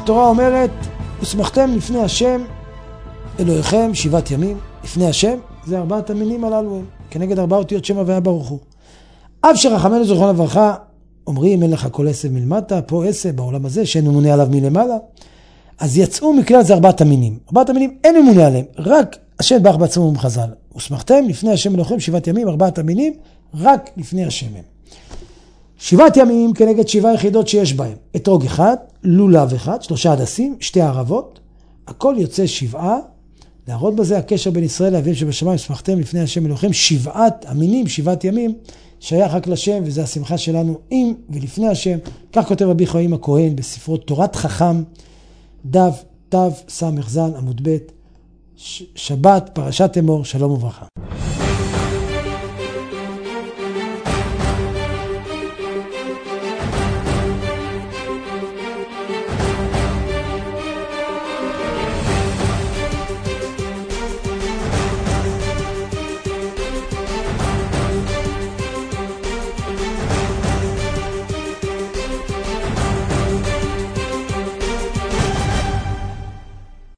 התורה אומרת, ושמחתם לפני השם אלוהיכם 7 ימים. לפני השם, זה 4 המינים הללו הם, כנגד 4 אותיות שם הוויה ברוך הוא. אף שרחמנו זכרונה לברכה, אומרים אין לך כל עשב מלמטה, פה עשב בעולם הזה שאין ממונה עליו מלמעלה. אז יצאו מכלל זה 4 המינים. 4 המינים אין ממונה עליהם, רק השם יתברך בעצמו ומחז"ל. ושמחתם לפני השם אלוהיכם 7 ימים, 4 המינים, רק לפני השם הם. 7 ימים כנגד 7 יחידות שיש בהם. אתרוג אחד, לולב אחד, 3 הדסים, 2 ערבות, הכל יוצא 7. להראות בזה הקשר בין ישראל לאביהם שבשמיים, ושמחתם לפני השם אלוהיכם 7 המינים, 7 ימים, שייך רק לשם, וזה השמחה שלנו עם ולפני השם. כך כותב רבי חיים הכהן בספרו תורת חכם, דף תו סמ"ז עמוד ב', שבת פרשת אמור, שלום וברכה.